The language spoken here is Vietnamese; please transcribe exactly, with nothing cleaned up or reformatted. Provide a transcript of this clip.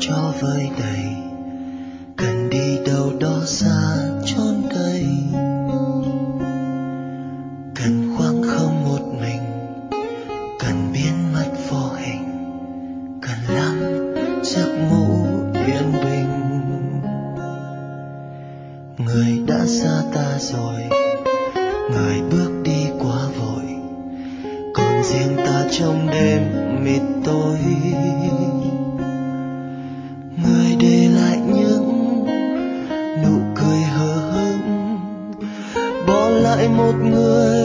cho vơi đầy, cần đi đâu đó xa chốn cây, cần khoảng không một mình, cần biến mất vô hình, cần lắm giấc ngủ yên bình. Người đã xa ta rồi, người bước đi quá vội, còn riêng ta trong đêm mịt tối. Người để lại những nụ cười hờ hững, bỏ lại một người